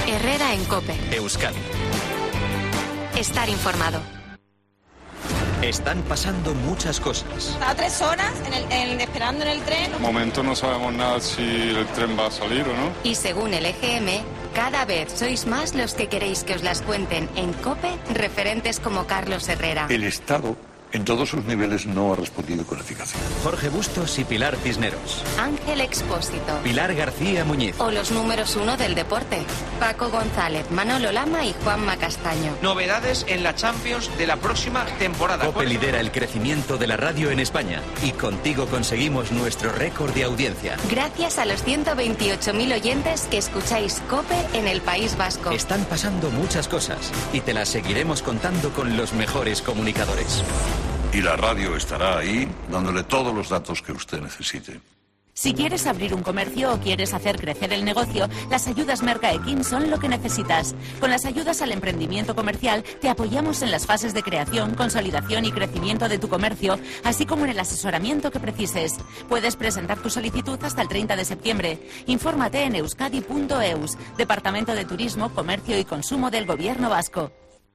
Herrera en COPE. Euskadi. Estar informado. Están pasando muchas cosas. A 3 horas esperando en el tren. De momento no sabemos nada si el tren va a salir o no. Y según el EGM, cada vez sois más los que queréis que os las cuenten en COPE referentes como Carlos Herrera. El Estado, en todos sus niveles, no ha respondido con eficacia. Jorge Bustos y Pilar Cisneros. Ángel Expósito. Pilar García Muñiz. O los números 1 del deporte. Paco González, Manolo Lama y Juanma Castaño. Novedades en la Champions de la próxima temporada. COPE lidera el crecimiento de la radio en España y contigo conseguimos nuestro récord de audiencia. Gracias a los 128.000 oyentes que escucháis COPE en el País Vasco. Están pasando muchas cosas y te las seguiremos contando con los mejores comunicadores. Y la radio estará ahí dándole todos los datos que usted necesite. Si quieres abrir un comercio o quieres hacer crecer el negocio, las ayudas Mercaequin son lo que necesitas. Con las ayudas al emprendimiento comercial, te apoyamos en las fases de creación, consolidación y crecimiento de tu comercio, así como en el asesoramiento que precises. Puedes presentar tu solicitud hasta el 30 de septiembre. Infórmate en euskadi.eus, Departamento de Turismo, Comercio y Consumo del Gobierno Vasco.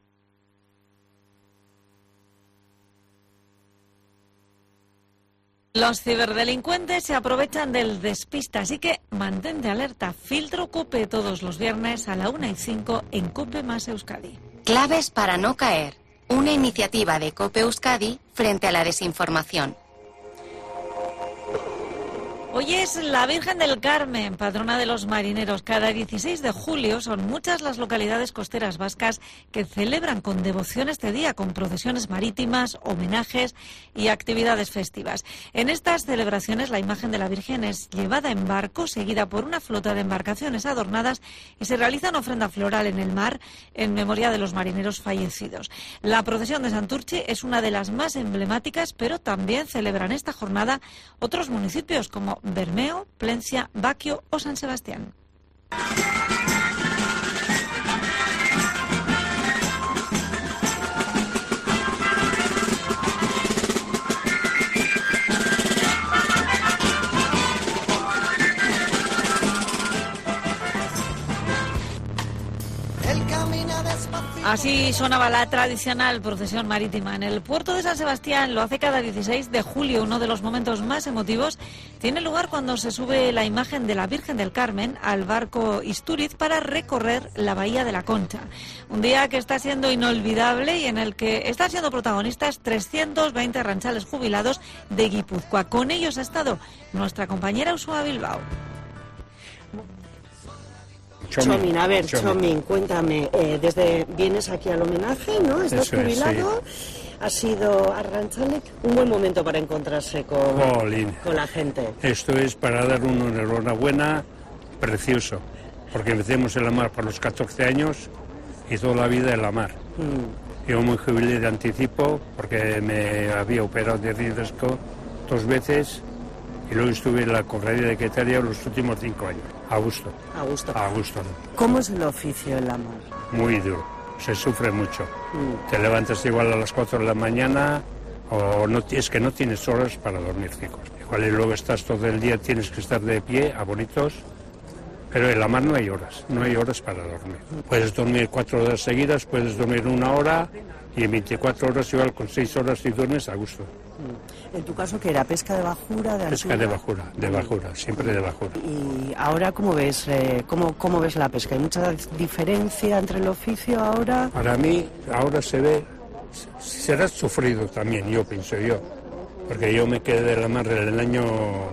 Los ciberdelincuentes se aprovechan del despiste, así que mantente alerta. Filtro COPE todos los viernes a la 1:05 en COPE más Euskadi. Claves para no caer. Una iniciativa de COPE Euskadi frente a la desinformación. Hoy es la Virgen del Carmen, patrona de los marineros. Cada 16 de julio son muchas las localidades costeras vascas que celebran con devoción este día, con procesiones marítimas, homenajes y actividades festivas. En estas celebraciones la imagen de la Virgen es llevada en barco, seguida por una flota de embarcaciones adornadas y se realiza una ofrenda floral en el mar en memoria de los marineros fallecidos. La procesión de Santurtzi es una de las más emblemáticas, pero también celebran esta jornada otros municipios como Bermeo, Plencia, Baquio o San Sebastián. Así sonaba la tradicional procesión marítima en el puerto de San Sebastián. Lo hace cada 16 de julio. Uno de los momentos más emotivos tiene lugar cuando se sube la imagen de la Virgen del Carmen al barco Istúriz para recorrer la Bahía de la Concha. Un día que está siendo inolvidable y en el que están siendo protagonistas 320 ranchales jubilados de Guipúzcoa. Con ellos ha estado nuestra compañera Usua Bilbao. Chomin, a ver, Chomin, cuéntame, vienes aquí al homenaje, ¿no? Estás jubilado, sí. Has ido a Ranchales, un buen momento para encontrarse con la gente. Esto es para dar una enhorabuena precioso, porque empecemos en la mar para los 14 años y toda la vida en la mar. Yo me jubilé de anticipo porque me había operado de riesgo 2 veces. Y luego estuve en la Cofradía de Quetaria los últimos 5 años. A gusto. A gusto. A gusto. ¿Cómo es el oficio en la mar? Muy duro. Se sufre mucho. Te levantas igual a las 4 de la mañana o no, es que no tienes horas para dormir fijos. Igual y luego estás todo el día, tienes que estar de pie, a bonitos. Pero en la mar no hay horas. No hay horas para dormir. Puedes dormir 4 horas seguidas, puedes dormir 1 hora y en 24 horas igual con 6 horas si duermes a gusto. ¿En tu caso qué era? ¿Pesca de bajura? Pesca de bajura, siempre de bajura. ¿Y ahora cómo ves la pesca? ¿Hay mucha diferencia entre el oficio ahora? Para mí ahora se ve, será sufrido también, yo pienso porque yo me quedé de la mar en el año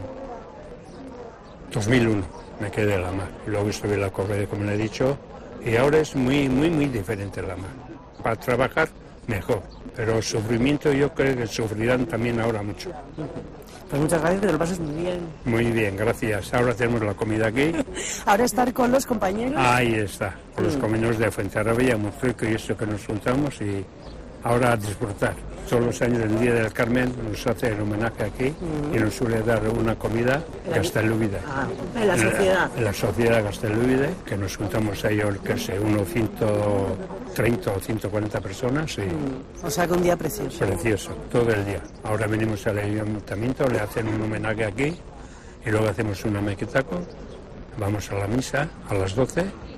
2001, me quedé de la mar. Y luego estuve en la Cofradía, como le he dicho, y ahora es muy diferente la mar. Para trabajar mejor, pero el sufrimiento yo creo que sufrirán también ahora mucho. Pues muchas gracias, que te lo pases muy bien. Muy bien, gracias. Ahora tenemos la comida aquí. Ahora estar con los compañeros. Ahí está, con los compañeros de Fuenterrabía, Montreco y esto que nos juntamos y ahora a disfrutar. Todos los años el Día del Carmen nos hace el homenaje aquí y nos suele dar una comida gastelúbida. En la sociedad. En la sociedad gastelúbide, que nos juntamos ahí, que sé, unos 130 o 140 personas. Y o sea que un día precioso. Precioso, todo el día. Ahora venimos al ayuntamiento, le hacen un homenaje aquí y luego hacemos una mequetaco, vamos a la misa a las 12,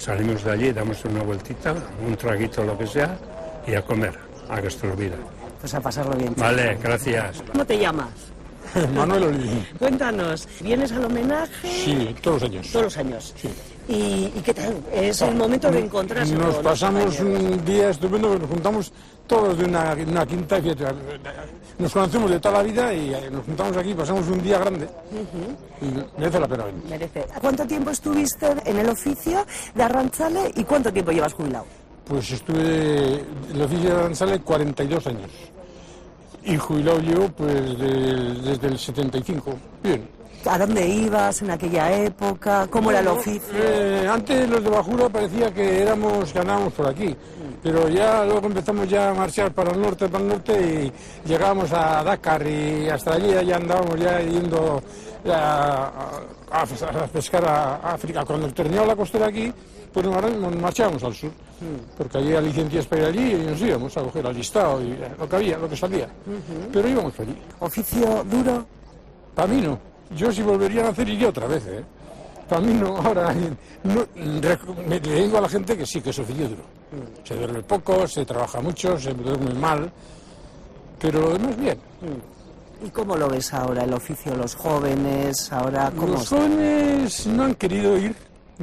salimos de allí, damos una vueltita, un traguito, lo que sea, y a comer, a gastar la vida. Pues a pasarlo bien. Vale, gracias. ¿Cómo te llamas? Manuel Olín. Cuéntanos, ¿vienes al homenaje? Sí, todos los años. Todos los años. Sí. ¿Y qué tal? Es el momento de encontrarse. Nos pasamos un día estupendo, nos juntamos todos de una quinta, nos conocemos de toda la vida y nos juntamos aquí, pasamos un día grande y merece la pena venir. Merece. ¿Cuánto tiempo estuviste en el oficio de Arrantzale y cuánto tiempo llevas jubilado? Pues estuve en el oficio de Arrantzale 42 años y jubilado llevo pues desde el 75. Bien. ¿A dónde ibas en aquella época? ¿Cómo era el oficio? Antes los de Bajura parecía que ganábamos por aquí, pero ya luego empezamos ya a marchar para el norte y llegábamos a Dakar y hasta allí ya andábamos ya yendo a pescar a África. Cuando terminaba la costera aquí, pues nos marchábamos al sur, porque allí había licencias para ir allí y nos íbamos a coger al listado y lo que salía. Pero íbamos allí. ¿Oficio duro? Para mí no. Yo si volvería a nacer iría otra vez, ¿eh? Para mí no, ahora le digo a la gente que sí, que es oficio duro. Se duerme poco, se trabaja mucho, se duerme mal, pero no es bien. ¿Y cómo lo ves ahora el oficio, los jóvenes, ahora cómo? Los jóvenes no han querido ir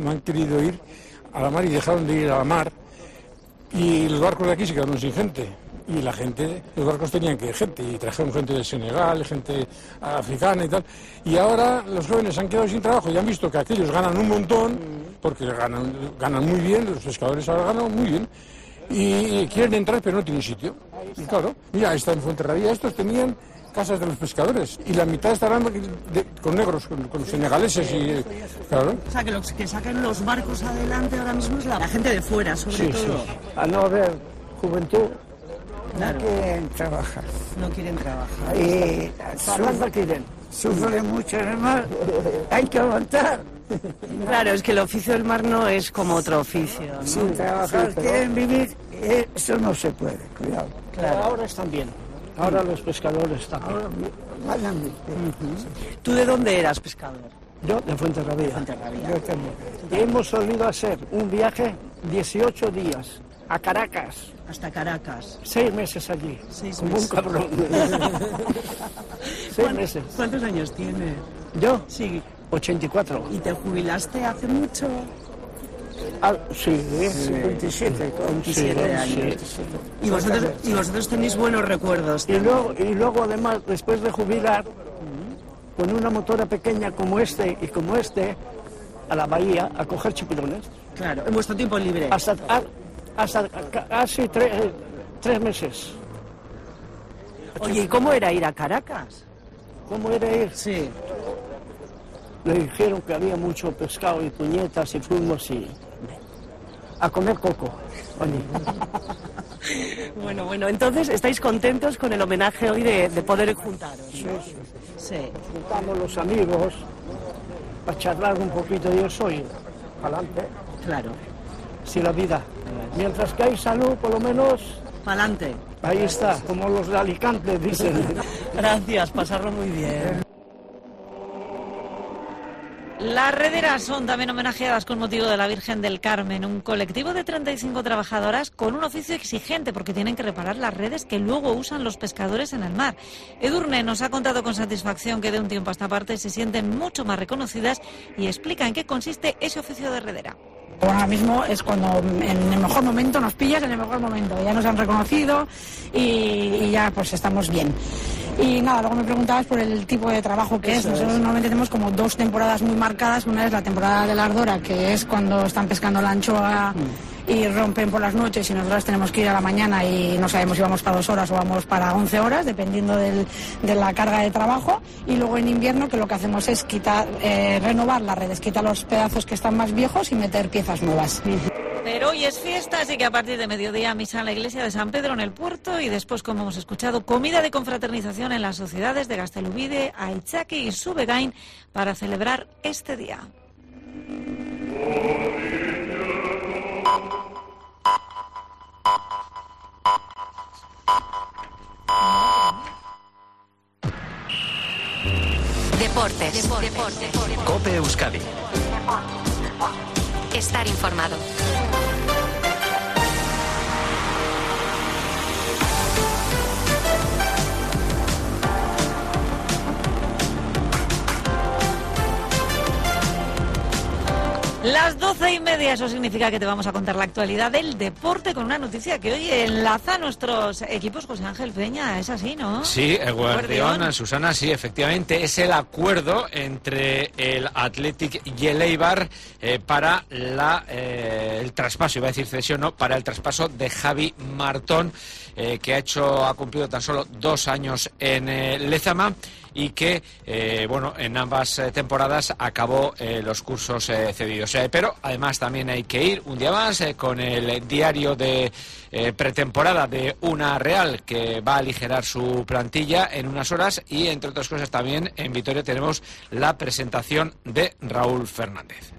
a la mar y dejaron de ir a la mar, y los barcos de aquí se quedaron sin gente. Y los barcos tenían que ir gente, y trajeron gente de Senegal, gente africana y tal. Y ahora los jóvenes han quedado sin trabajo y han visto que aquellos ganan un montón, porque ganan muy bien, los pescadores ahora ganan muy bien, y quieren entrar pero no tienen sitio. Y claro, mira, está en Fuenterrabía, estos tenían casas de los pescadores, y la mitad estarán con negros, con segaleses y claro. O sea, que los que sacan los barcos adelante ahora mismo es la gente de fuera, sobre todo. Sí. A no haber juventud. Claro. No quieren trabajar. No quieren trabajar. Y sufren mucho en el mar. Hay que aguantar. Claro, es que el oficio del mar no es como otro oficio, ¿no? Sin trabajar, quieren vivir, eso no se puede, cuidado. Claro. Ahora están bien. Ahora los pescadores están bien. Ahora vayan bien. ¿Tú de dónde eras pescador? Yo de Fuenterrabía. Fuenterrabía. Yo también. Y hemos salido a hacer un viaje 18 días a Caracas. Hasta Caracas. 6 meses allí. 6 como meses. un cabrón. 6 meses. ¿Cuántos años tienes? ¿Yo? Sí. 84. ¿Y te jubilaste hace mucho? Sí, 27. Con 27 años. Sí. ¿Y vosotros tenéis buenos recuerdos? Y luego además, después de jubilar, con una motora pequeña como este y como este, a la bahía a coger chipirones. Claro, en vuestro tiempo libre. Hasta casi 3 meses. Oye, ¿y cómo era ir a Caracas? ¿Cómo era ir? Sí. Le dijeron que había mucho pescado y puñetas y fuimos y a comer coco. Bueno, entonces estáis contentos con el homenaje hoy de poder juntaros. Sí. Juntamos los amigos para charlar un poquito de eso y adelante. Claro. Sí, la vida. Mientras que hay salud, por lo menos... Pa'lante. Ahí está, como los de Alicante dicen. Gracias, pasarlo muy bien. Las rederas son también homenajeadas con motivo de la Virgen del Carmen, un colectivo de 35 trabajadoras con un oficio exigente porque tienen que reparar las redes que luego usan los pescadores en el mar. Edurne nos ha contado con satisfacción que de un tiempo a esta parte se sienten mucho más reconocidas y explica en qué consiste ese oficio de redera. Bueno, ahora mismo es cuando en el mejor momento nos pillas, en el mejor momento. Ya nos han reconocido y ya pues estamos bien. Y nada, luego me preguntabas por el tipo de trabajo que es. Nosotros normalmente tenemos como 2 temporadas muy marcadas. Una es la temporada de la ardora, que es cuando están pescando la anchoa y rompen por las noches y nosotros tenemos que ir a la mañana y no sabemos si vamos para 2 horas o vamos para 11 horas, dependiendo de la carga de trabajo. Y luego en invierno, que lo que hacemos es renovar las redes, quitar los pedazos que están más viejos y meter piezas nuevas. Pero hoy es fiesta, así que a partir de mediodía misa en la iglesia de San Pedro en el puerto y después, como hemos escuchado, comida de confraternización en las sociedades de Gaztelubide, Aitzaki y Subegain para celebrar este día. Deportes. COPE Euskadi. estar informado. Las 12:30, eso significa que te vamos a contar la actualidad del deporte con una noticia que hoy enlaza a nuestros equipos. José Ángel Peña, es así, ¿no? Sí, el Guardión, Susana, sí, efectivamente, es el acuerdo entre el Athletic y el Eibar para el traspaso, iba a decir cesión, no, para el traspaso de Javi Martón, que ha cumplido tan solo 2 años en Lezama y que, en ambas temporadas acabó los cursos cedidos. Pero además también hay que ir un día más con el diario de pretemporada de Una Real, que va a aligerar su plantilla en unas horas, y entre otras cosas también en Vitoria tenemos la presentación de Raúl Fernández.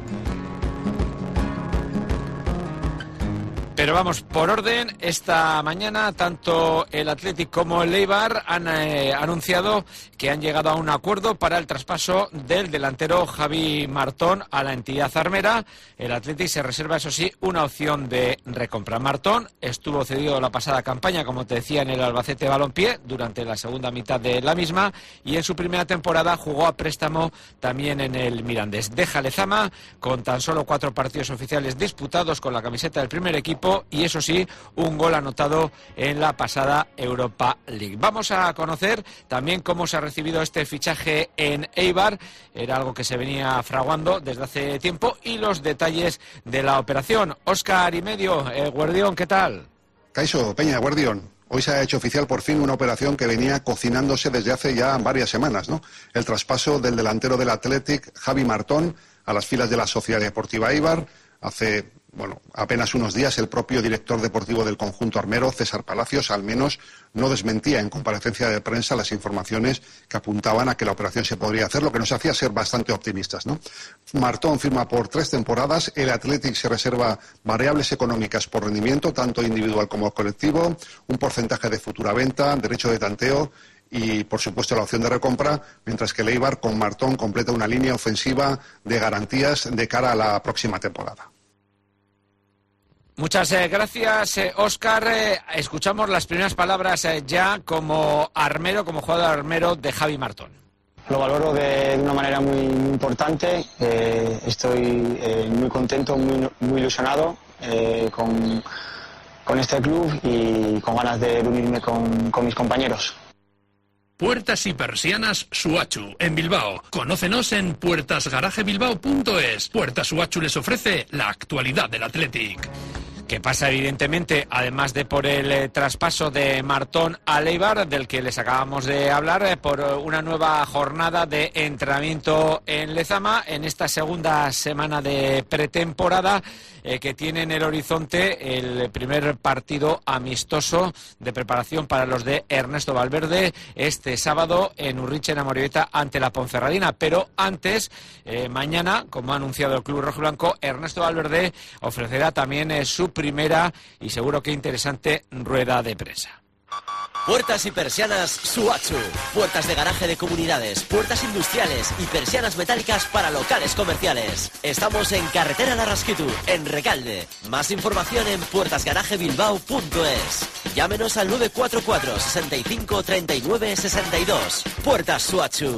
Pero vamos por orden. Esta mañana tanto el Athletic como el Eibar han anunciado que han llegado a un acuerdo para el traspaso del delantero Javi Martón a la entidad armera. El Athletic se reserva, eso sí, una opción de recompra. Martón estuvo cedido la pasada campaña, como te decía, en el Albacete Balompié durante la segunda mitad de la misma, y en su primera temporada jugó a préstamo también en el Mirandés. Deja Lezama con tan solo 4 partidos oficiales disputados con la camiseta del primer equipo, y eso sí, un gol anotado en la pasada Europa League. Vamos a conocer también cómo se ha recibido este fichaje en Eibar. Era algo que se venía fraguando desde hace tiempo, y los detalles de la operación. Óscar y medio, Guardión, ¿qué tal? Caixo, Peña, Guardión. Hoy se ha hecho oficial por fin una operación que venía cocinándose desde hace ya varias semanas, ¿no? El traspaso del delantero del Athletic, Javi Martón, a las filas de la Sociedad Deportiva Eibar. Hace apenas unos días el propio director deportivo del conjunto armero, César Palacios, al menos no desmentía en comparecencia de prensa las informaciones que apuntaban a que la operación se podría hacer, lo que nos hacía ser bastante optimistas, ¿no? Martón firma por 3 temporadas, el Athletic se reserva variables económicas por rendimiento, tanto individual como colectivo, un porcentaje de futura venta, derecho de tanteo y, por supuesto, la opción de recompra, mientras que el Eibar con Martón completa una línea ofensiva de garantías de cara a la próxima temporada. Muchas gracias, Óscar. Escuchamos las primeras palabras ya como armero, como jugador armero de Javi Martón. Lo valoro de una manera muy importante. Estoy muy contento, muy ilusionado con este club y con ganas de unirme con mis compañeros. Puertas y persianas Suachu, en Bilbao. Conócenos en puertasgarajebilbao.es. Puertas Suachu les ofrece la actualidad del Athletic. Que pasa evidentemente, además de por el traspaso de Martón al Eibar, del que les acabamos de hablar, por una nueva jornada de entrenamiento en Lezama, en esta segunda semana de pretemporada, que tiene en el horizonte el primer partido amistoso de preparación para los de Ernesto Valverde este sábado en Urriche, en Amorebieta, ante la Ponferradina. Pero antes, mañana, como ha anunciado el Club Rojiblanco, Ernesto Valverde ofrecerá también su primera y seguro que interesante rueda de prensa. Puertas y persianas Suachu. Puertas de garaje de comunidades, puertas industriales y persianas metálicas para locales comerciales. Estamos en Carretera de Arrasquitu, en Recalde. Más información en puertasgarajebilbao.es. Llámenos al 944 65 39 62. Puertas Suachu.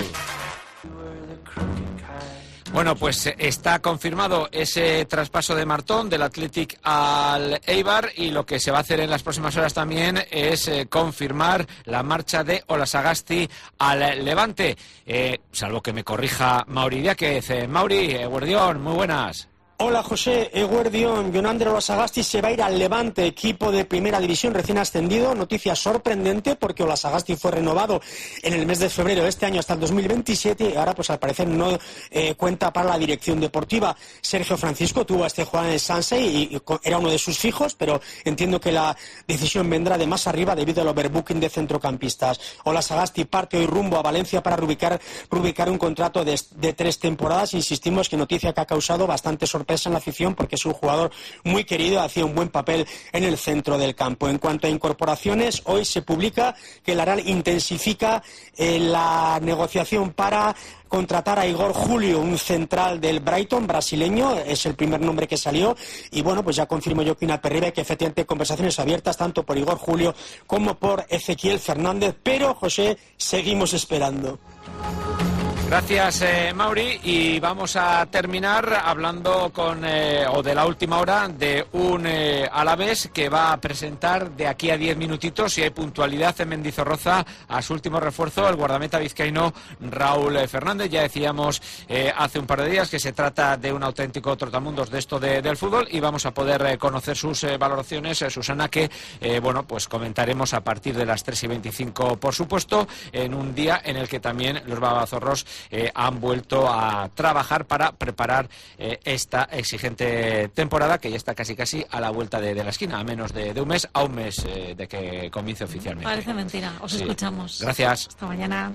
Bueno, pues está confirmado ese traspaso de Martón del Athletic al Eibar, y lo que se va a hacer en las próximas horas también es confirmar la marcha de Olasagasti al Levante, salvo que me corrija Mauri Díaz. Mauri, Guardión, muy buenas. Hola José, Eguerdión, Jonander Olasagasti se va a ir al Levante, equipo de primera división recién ascendido. Noticia sorprendente porque Olasagasti fue renovado en el mes de febrero de este año hasta el 2027 y ahora pues al parecer no cuenta para la dirección deportiva. Sergio Francisco tuvo a este jugador en el Sansei y era uno de sus fijos, pero entiendo que la decisión vendrá de más arriba debido al overbooking de centrocampistas. Olasagasti parte hoy rumbo a Valencia para rubricar un contrato de 3 temporadas. Insistimos que noticia que ha causado bastante sorpresa sorpresa en la afición porque es un jugador muy querido, hacía un buen papel en el centro del campo. En cuanto a incorporaciones, hoy se publica que el Aral intensifica la negociación para contratar a Igor Julio, un central del Brighton brasileño, es el primer nombre que salió, y bueno, pues ya confirmo Joaquín Aperriba que efectivamente hay conversaciones abiertas tanto por Igor Julio como por Ezequiel Fernández, pero José, seguimos esperando. Gracias, Mauri, y vamos a terminar hablando o de la última hora de un Alavés que va a presentar de aquí a 10 minutitos, si hay puntualidad en Mendizorroza, a su último refuerzo, el guardameta vizcaíno Raúl Fernández. Ya decíamos hace un par de días que se trata de un auténtico trotamundos de esto del fútbol, y vamos a poder conocer sus valoraciones, Susana, que bueno, pues comentaremos a partir de las 3:25, por supuesto, en un día en el que también los babazorros han vuelto a trabajar para preparar esta exigente temporada que ya está casi a la vuelta de la esquina, a menos de un mes, de que comience oficialmente. Parece mentira, os escuchamos. Gracias. Hasta mañana.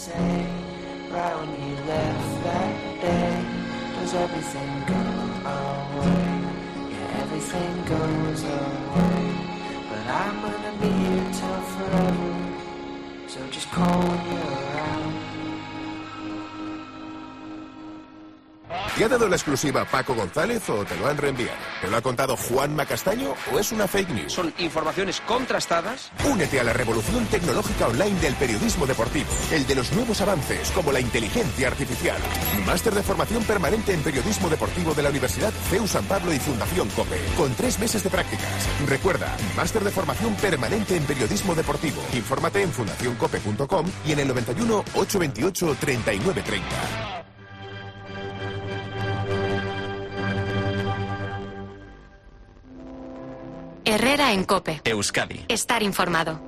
¿Te ha dado la exclusiva Paco González o te lo han reenviado? ¿Te lo ha contado Juanma Castaño o es una fake news? Son informaciones contrastadas. Únete a la revolución tecnológica online del periodismo deportivo, el de los nuevos avances como la inteligencia artificial. Máster de formación permanente en periodismo deportivo de la Universidad CEU San Pablo y Fundación COPE, con 3 meses de prácticas. Recuerda, máster de formación permanente en periodismo deportivo. Infórmate en fundacioncope.com y en el 91 828 3930. Herrera en COPE. Euskadi. Estar informado.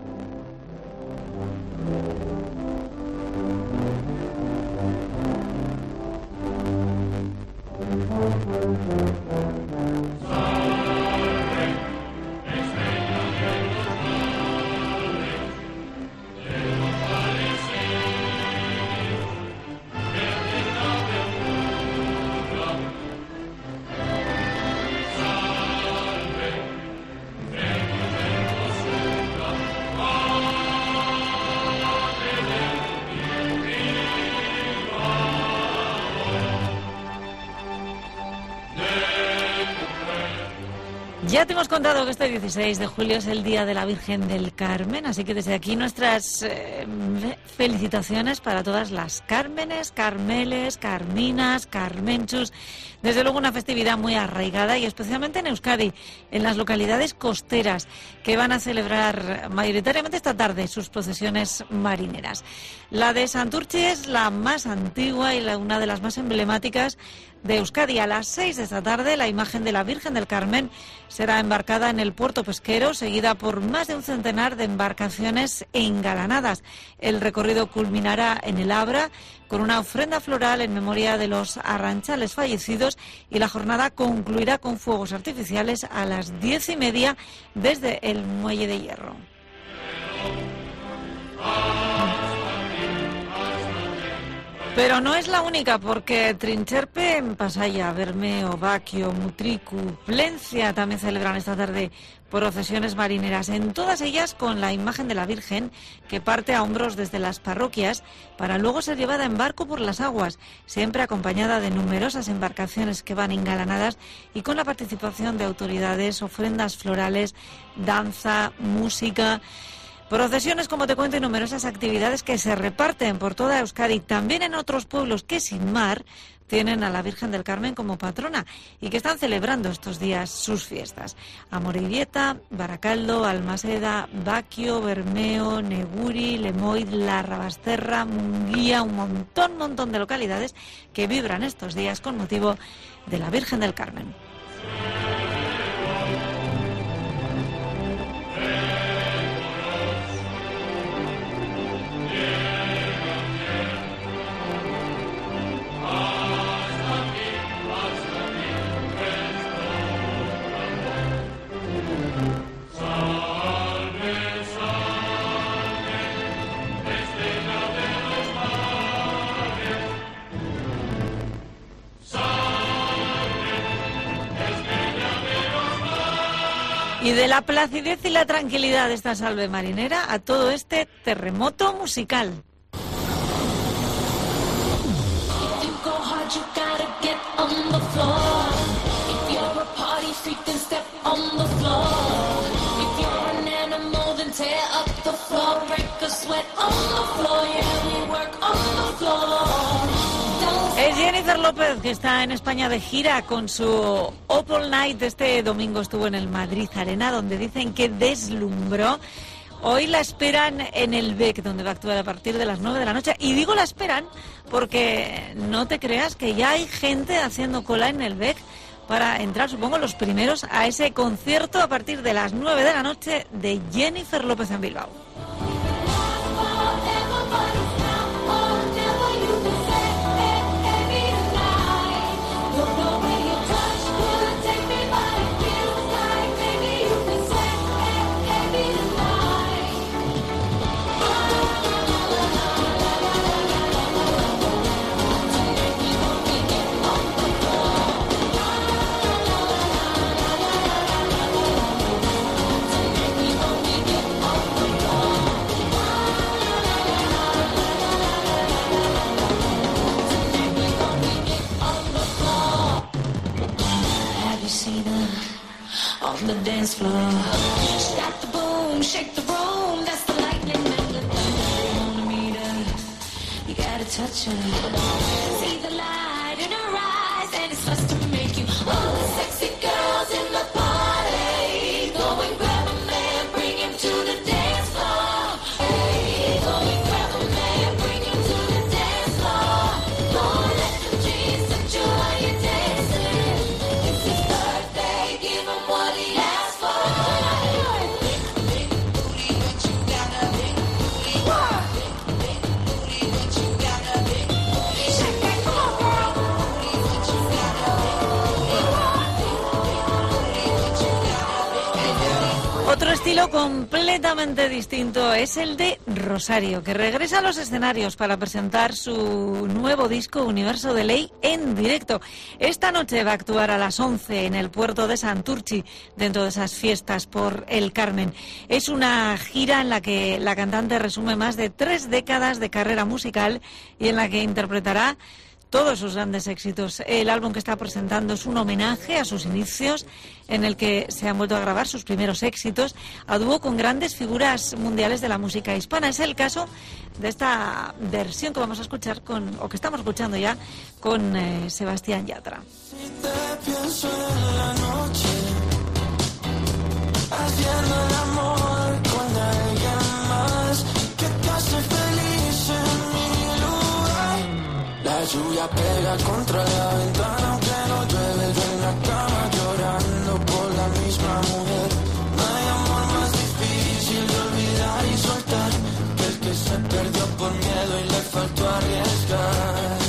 Ya te hemos contado que este 16 de julio es el Día de la Virgen del Carmen, así que desde aquí nuestras felicitaciones para todas las Cármenes, Carmeles, Carminas, Carmenchus. Desde luego una festividad muy arraigada y especialmente en Euskadi, en las localidades costeras que van a celebrar mayoritariamente esta tarde sus procesiones marineras. La de Santurtzi es la más antigua y una de las más emblemáticas de Euskadi. A las 6 de esta tarde la imagen de la Virgen del Carmen será embarcada en el puerto pesquero, seguida por más de un centenar de embarcaciones engalanadas. El recorrido culminará en el Abra con una ofrenda floral en memoria de los arranchales fallecidos y la jornada concluirá con fuegos artificiales a las 10:30 desde el Muelle de Hierro. Pero no es la única, porque Trincherpe, Pasaya, Bermeo, Baquio, Mutriku, Plencia también celebran esta tarde procesiones marineras, en todas ellas con la imagen de la Virgen que parte a hombros desde las parroquias para luego ser llevada en barco por las aguas, siempre acompañada de numerosas embarcaciones que van engalanadas y con la participación de autoridades, ofrendas florales, danza, música. Procesiones, como te cuento, y numerosas actividades que se reparten por toda Euskadi, también en otros pueblos que sin mar tienen a la Virgen del Carmen como patrona y que están celebrando estos días sus fiestas. Amorebieta, Baracaldo, Almaseda, Baquio, Bermeo, Neguri, Lemoid, La Rabasterra, Munguía, un montón de localidades que vibran estos días con motivo de la Virgen del Carmen. Y de la placidez y la tranquilidad de esta salve marinera a todo este terremoto musical. Es Jennifer López, que está en España de gira con su Up All Night. Este domingo estuvo en el Madrid Arena, donde dicen que deslumbró. Hoy la esperan en el BEC, donde va a actuar a partir de las 9 de la noche. Y digo la esperan porque no te creas que ya hay gente haciendo cola en el BEC para entrar, supongo, los primeros a ese concierto a partir de las 9 de la noche de Jennifer López en Bilbao. On the dance floor, shake the boom, shake the room. That's the lightning and the thunder. You wanna meet her, you gotta touch her. See the light in her eyes, and it's supposed to make you all the sexy girls in the party. Go and grab a man, bring him to the dance floor. Hey, go and grab a man, bring him to the dance floor. Go and let the dreams touch you while you're dancing. It's his birthday, give him what he asked for. Big booty, but you got a big booty. Big booty, but you got a big booty. Shake that, come on, girl. Big booty, but you got a big booty. Big booty, but you got a big booty. Otro estilo completamente distinto es el de Rosario, que regresa a los escenarios para presentar su nuevo disco Universo de Ley en directo. Esta noche va a actuar a las 11 en el puerto de Santurtzi, dentro de esas fiestas por el Carmen. Es una gira en la que la cantante resume más de 3 décadas de carrera musical y en la que interpretará todos sus grandes éxitos. El álbum que está presentando es un homenaje a sus inicios, en el que se han vuelto a grabar sus primeros éxitos a dúo con grandes figuras mundiales de la música hispana. Es el caso de esta versión que vamos a escuchar o que estamos escuchando ya con Sebastián Yatra. Si te pienso en la noche, haciendo el amor con alguien más, que te hace feliz en mi lugar. La lluvia pega contra la ventana, aunque no llueve, yo en la cama llorando por la misma mujer. No hay amor más difícil de olvidar y soltar que el que se perdió por miedo y le faltó arriesgar.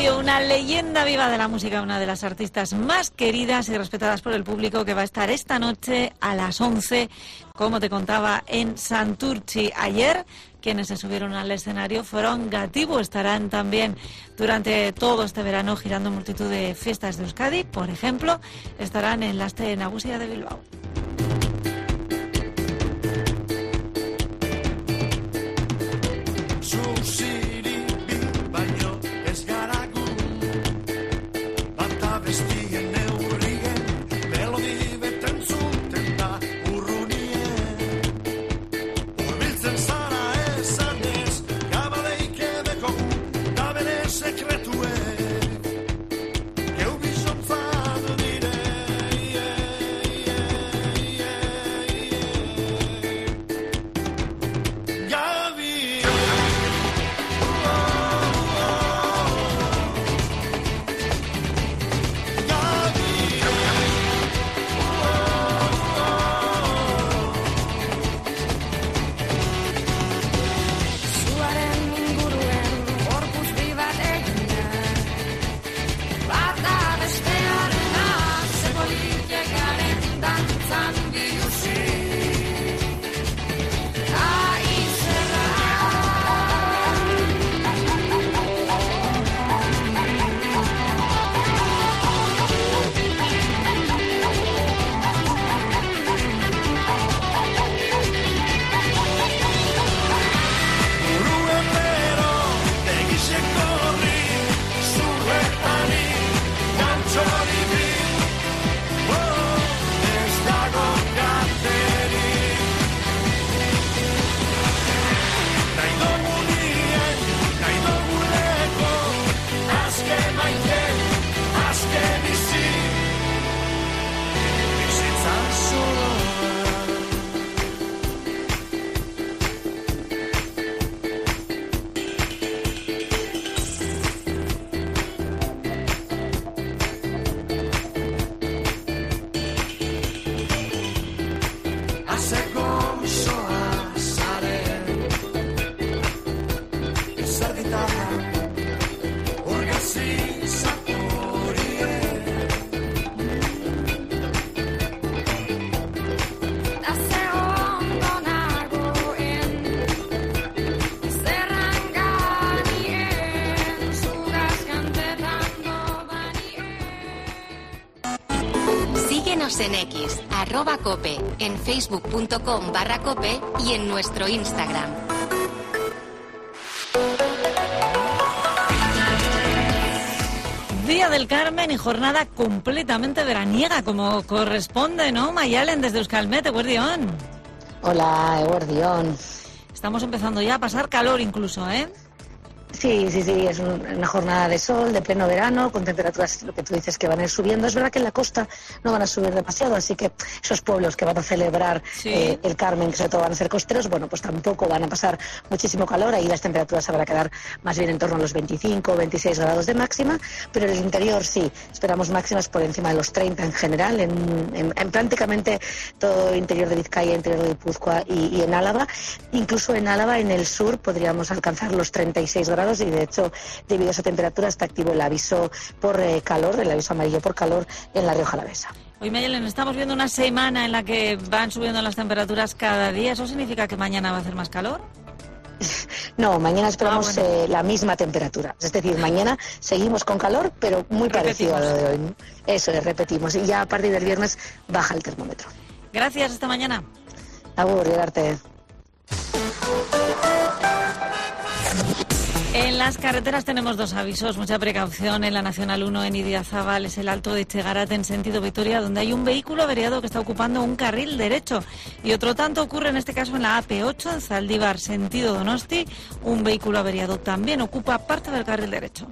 escenario una leyenda viva de la música, una de las artistas más queridas y respetadas por el público, que va a estar esta noche a las 11, como te contaba, en Santurtzi. Ayer quienes se subieron al escenario fueron Gatibu. Estarán también durante todo este verano girando multitud de fiestas de Euskadi. Por ejemplo, estarán en la Aste Nagusia de Bilbao. En X, @cope, en facebook.com/cope y en nuestro Instagram. Día del Carmen y jornada completamente veraniega, como corresponde, ¿no? Mayalen, desde Euskalmet, Eguerdión. Hola, Eguerdión. Estamos empezando ya a pasar calor incluso, ¿eh? Sí, es una jornada de sol, de pleno verano, con temperaturas, lo que tú dices, que van a ir subiendo. Es verdad que en la costa no van a subir demasiado, así que esos pueblos que van a celebrar el Carmen, que sobre todo van a ser costeros, bueno, pues tampoco van a pasar muchísimo calor. Ahí las temperaturas se van a quedar más bien en torno a los 25 o 26 grados de máxima, pero en el interior sí, esperamos máximas por encima de los 30 en general, en prácticamente todo el interior de Vizcaya, interior de Guipúzcoa y en Álava. Incluso en Álava, en el sur, podríamos alcanzar los 36 grados. Y de hecho, debido a esa temperatura, está activo el aviso por calor, el aviso amarillo por calor en la Rioja Alavesa. Hoy, Mayelen, estamos viendo una semana en la que van subiendo las temperaturas cada día. ¿Eso significa que mañana va a hacer más calor? No, mañana esperamos la misma temperatura. Es decir, mañana seguimos con calor, pero muy parecido a lo de hoy. Eso es, repetimos. Y ya a partir del viernes baja el termómetro. Gracias, hasta mañana. Agur, llegarte. En las carreteras tenemos dos avisos, mucha precaución. En la Nacional 1 en Idiazábal es el Alto de Chegarate en sentido Vitoria, donde hay un vehículo averiado que está ocupando un carril derecho. Y otro tanto ocurre en este caso en la AP8 en Zaldívar sentido Donosti. Un vehículo averiado también ocupa parte del carril derecho.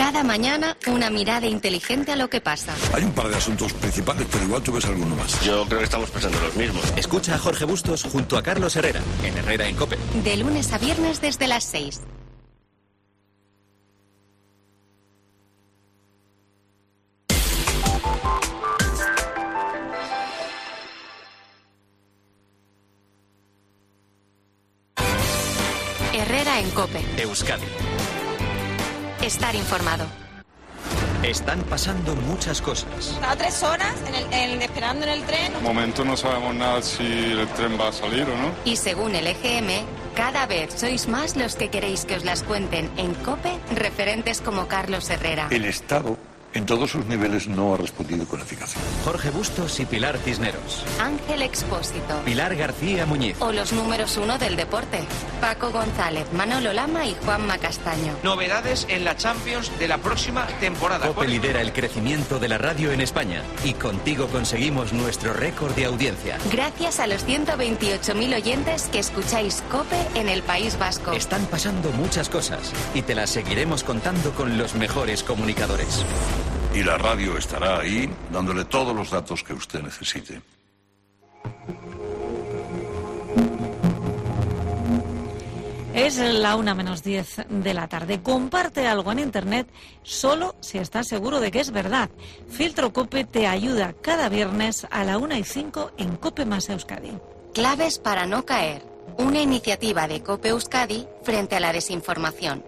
Cada mañana una mirada inteligente a lo que pasa. Hay un par de asuntos principales, pero igual tú ves alguno más. Yo creo que estamos pensando los mismos. Escucha a Jorge Bustos junto a Carlos Herrera, en Herrera en COPE. De lunes a viernes desde las 6. Herrera en COPE. Euskadi. Estar informado. Están pasando muchas cosas. Estaba 3 horas esperando en el tren. De momento no sabemos nada si el tren va a salir o no. Y según el EGM, cada vez sois más los que queréis que os las cuenten en COPE referentes como Carlos Herrera. El Estado, en todos sus niveles, no ha respondido con eficacia. Jorge Bustos y Pilar Cisneros. Ángel Expósito. Pilar García Muñiz. O los números 1 del deporte. Paco González, Manolo Lama y Juanma Castaño. Novedades en la Champions de la próxima temporada. COPE lidera el crecimiento de la radio en España y contigo conseguimos nuestro récord de audiencia. Gracias a los 128.000 oyentes que escucháis COPE en el País Vasco. Están pasando muchas cosas y te las seguiremos contando con los mejores comunicadores. Y la radio estará ahí, dándole todos los datos que usted necesite. Es la 1:10 de la tarde. Comparte algo en Internet solo si estás seguro de que es verdad. Filtro COPE te ayuda cada viernes a la 1:05 en COPE más Euskadi. Claves para no caer. Una iniciativa de COPE Euskadi frente a la desinformación.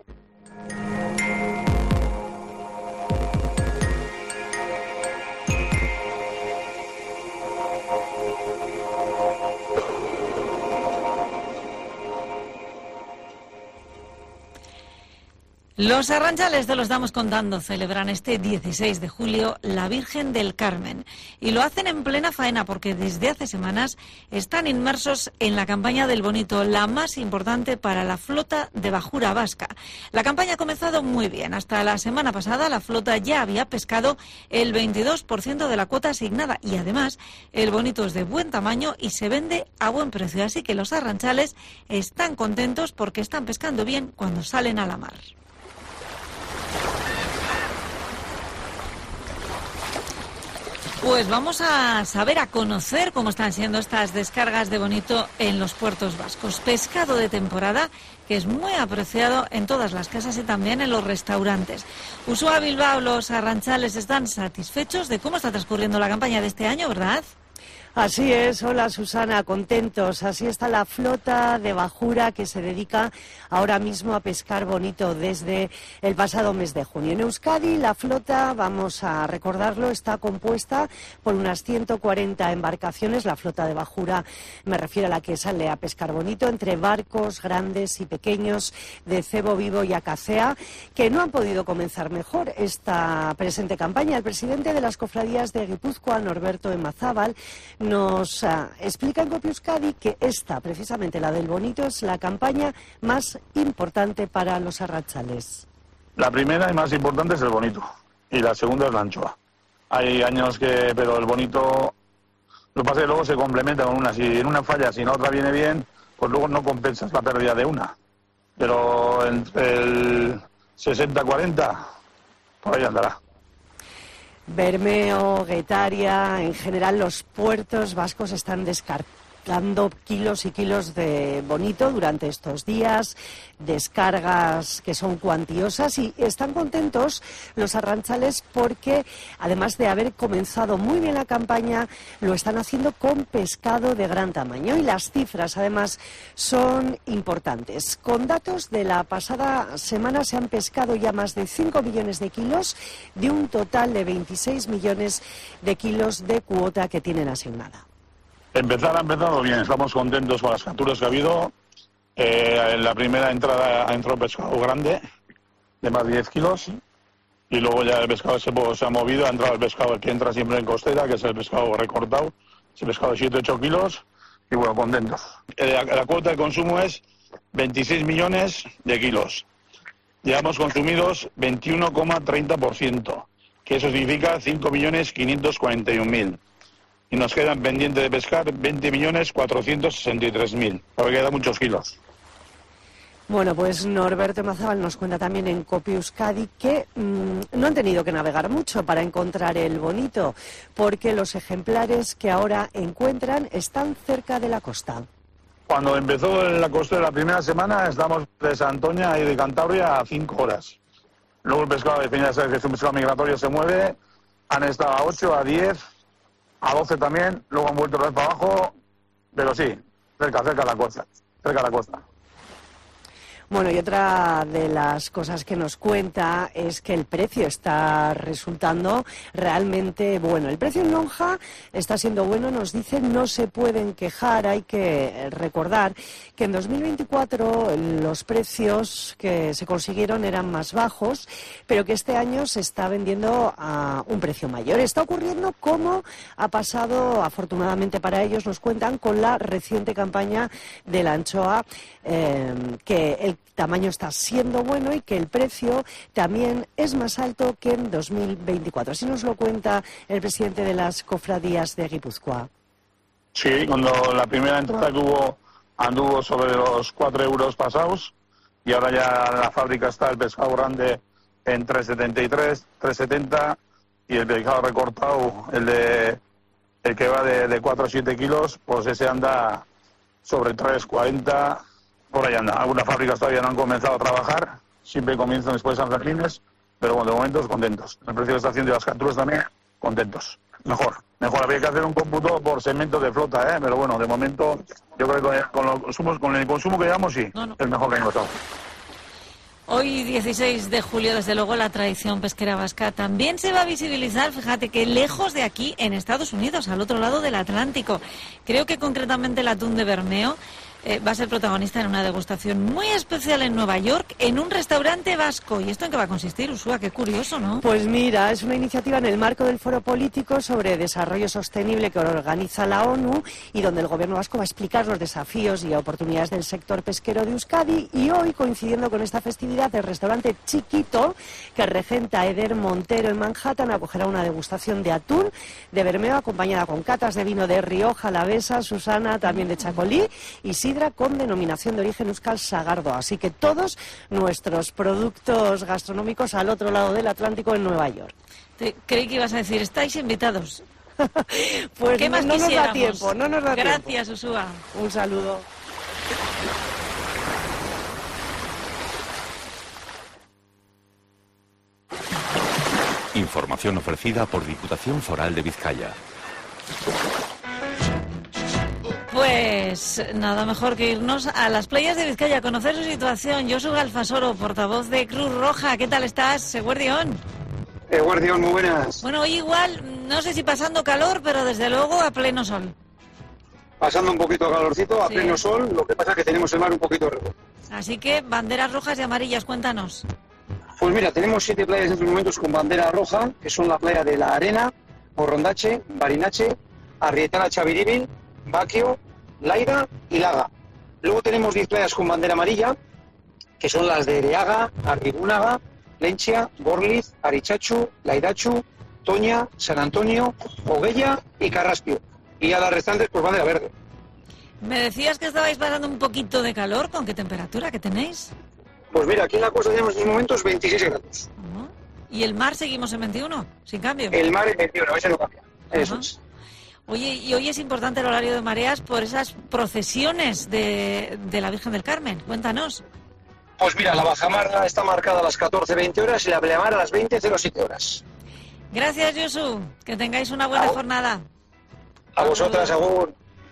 Los arranchales, te los damos contando, celebran este 16 de julio la Virgen del Carmen. Y lo hacen en plena faena porque desde hace semanas están inmersos en la campaña del Bonito, la más importante para la flota de bajura vasca. La campaña ha comenzado muy bien. Hasta la semana pasada la flota ya había pescado el 22% de la cuota asignada. Y además el Bonito es de buen tamaño y se vende a buen precio. Así que los arranchales están contentos porque están pescando bien cuando salen a la mar. Pues vamos a saber, a conocer cómo están siendo estas descargas de Bonito en los puertos vascos. Pescado de temporada que es muy apreciado en todas las casas y también en los restaurantes. Usua Bilbao, los arranchales están satisfechos de cómo está transcurriendo la campaña de este año, ¿verdad? Así es, hola Susana, contentos. Así está la flota de bajura que se dedica ahora mismo a pescar bonito desde el pasado mes de junio. En Euskadi la flota, vamos a recordarlo, está compuesta por unas 140 embarcaciones. La flota de bajura me refiero a la que sale a pescar bonito, entre barcos grandes y pequeños de cebo vivo y acacea, que no han podido comenzar mejor esta presente campaña. El presidente de las cofradías de Guipúzcoa, Norberto Emazábal, nos explica en COPE Euskadi que esta, precisamente la del Bonito, es la campaña más importante para los arranchales. La primera y más importante es el Bonito y la segunda es la anchoa. Hay años que, pero el Bonito, lo que pasa es que luego se complementa con una. Si en una falla, si en otra viene bien, pues luego no compensas la pérdida de una. Pero entre el 60-40, por ahí andará. Bermeo, Guetaria, en general los puertos vascos están descargando kilos y kilos de Bonito durante estos días, descargas que son cuantiosas, y están contentos los arranchales porque, además de haber comenzado muy bien la campaña, lo están haciendo con pescado de gran tamaño, y las cifras además son importantes. Con datos de la pasada semana se han pescado ya más de 5 millones de kilos de un total de 26 millones de kilos de cuota que tienen asignada. Ha empezado bien, estamos contentos con las capturas que ha habido. En la primera entrada ha entrado pescado grande, de más de 10 kilos, y luego ya el pescado se ha movido, ha entrado el pescado que entra siempre en costera, que es el pescado recortado, ese pescado de 7-8 kilos, y bueno, contentos. La cuota de consumo es 26 millones de kilos. Llevamos consumidos 21,30%, que eso significa 5.541.000. Y nos quedan pendientes de pescar 20.463.000, porque quedan muchos kilos. Bueno, pues Norberto Mazábal nos cuenta también en Copi Euskadi que no han tenido que navegar mucho para encontrar el bonito, porque los ejemplares que ahora encuentran están cerca de la costa. Cuando empezó la costa de la primera semana, estamos de Santoña y de Cantabria a 5 horas. Luego el pescado, de ya sabes que es un pescado migratorio, se mueve, han estado a 8, a 10, a 12 también, luego han vuelto otra vez para abajo, pero sí, cerca de la costa, cerca de la costa. Bueno, y otra de las cosas que nos cuenta es que el precio está resultando realmente bueno. El precio en lonja está siendo bueno, nos dicen, no se pueden quejar. Hay que recordar que en 2024 los precios que se consiguieron eran más bajos, pero que este año se está vendiendo a un precio mayor. Está ocurriendo como ha pasado, afortunadamente para ellos, nos cuentan, con la reciente campaña de la anchoa, que el tamaño está siendo bueno y que el precio también es más alto que en 2024. Así nos lo cuenta el presidente de las cofradías de Guipúzcoa. Sí, cuando la primera entrada que hubo anduvo sobre los 4 euros pasados y ahora ya en la fábrica está el pescado grande en 3,73, 3,70 y el pescado recortado, el que va de 4 a 7 kilos, pues ese anda sobre 3,40. Por ahí anda. Algunas fábricas todavía no han comenzado a trabajar, siempre comienzan después de San Fermines, pero bueno, de momento contentos. El precio que está haciendo las capturas también, contentos. Mejor. Habría que hacer un cómputo por segmentos de flota, pero bueno, de momento yo creo que con el consumo que llevamos, sí, es mejor que en los. Hoy, 16 de julio, desde luego, la tradición pesquera vasca también se va a visibilizar, fíjate que lejos de aquí, en Estados Unidos, al otro lado del Atlántico. Creo que concretamente el atún de Bermeo va a ser protagonista en una degustación muy especial en Nueva York, en un restaurante vasco. ¿Y esto en qué va a consistir, Ursúa? Qué curioso, ¿no? Pues mira, es una iniciativa en el marco del Foro Político sobre Desarrollo Sostenible que organiza la ONU y donde el gobierno vasco va a explicar los desafíos y oportunidades del sector pesquero de Euskadi. Y hoy, coincidiendo con esta festividad, el restaurante Chiquito, que regenta Eder Montero en Manhattan, acogerá una degustación de atún de Bermeo, acompañada con catas de vino de Rioja Alavesa, Susana, también de Chacolí, y sidra con denominación de origen Euskal Sagardo. Así que todos nuestros productos gastronómicos al otro lado del Atlántico, en Nueva York. Creí que ibas a decir, estáis invitados. Pues ¿qué más no nos da quisiéramos? tiempo, no nos da tiempo. Gracias, Ursúa. Un saludo. Información ofrecida por Diputación Foral de Vizcaya. Pues nada mejor que irnos a las playas de Vizcaya a conocer su situación. Josu Galfasoro, portavoz de Cruz Roja. ¿Qué tal estás, Eguerdión? Eguerdión, muy buenas. Bueno, hoy igual, no sé si pasando calor, pero desde luego a pleno sol. Pasando un poquito de calorcito, a pleno sol, lo que pasa es que tenemos el mar un poquito revuelto. Así que, banderas rojas y amarillas, cuéntanos. Pues mira, tenemos 7 playas en estos momentos con bandera roja, que son la playa de La Arena, Borrondache, Barinache, Arrietana Chaviribil, Baquio, Laida y Laga. Luego tenemos 10 playas con bandera amarilla, que son las de Ereaga, Arrigunaga, Lenchia, Gorliz, Arichachu, Laidachu, Toña, San Antonio, Oguella y Carraspio. Y a las restantes, pues bandera verde. Me decías que estabais pasando un poquito de calor. ¿Con qué temperatura que tenéis? Pues mira, aquí en la costa tenemos en estos momentos 26 grados. ¿Y el mar seguimos en 21? ¿Sin cambio? El mar en 21, ese no cambia. Eso es. Oye, y hoy es importante el horario de mareas por esas procesiones de la Virgen del Carmen. Cuéntanos. Pues mira, la bajamar está marcada a las 14:20 horas y la pleamar a las 20:07 horas. Gracias, Josu. Que tengáis una buena jornada. A vosotras, agur.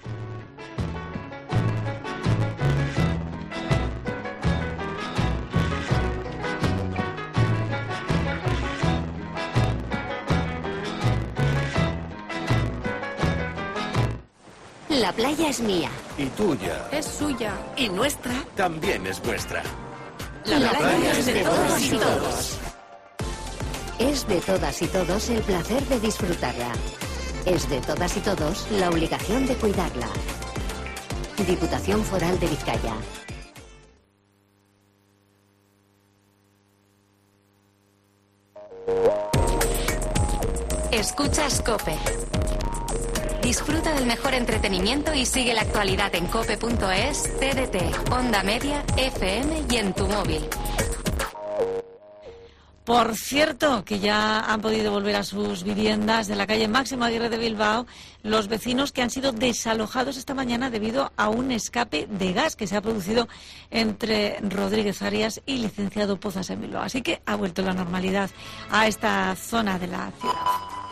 La playa es mía. Y tuya. Es suya. Y nuestra. También es nuestra. La playa es de todas y todos. Es de todas y todos el placer de disfrutarla. Es de todas y todos la obligación de cuidarla. Diputación Foral de Vizcaya. Escuchas COPE. Disfruta del mejor entretenimiento y sigue la actualidad en cope.es, TDT, Onda Media, FM y en tu móvil. Por cierto, que ya han podido volver a sus viviendas de la calle Máximo Aguirre de Bilbao los vecinos que han sido desalojados esta mañana debido a un escape de gas que se ha producido entre Rodríguez Arias y Licenciado Pozas en Bilbao. Así que ha vuelto la normalidad a esta zona de la ciudad.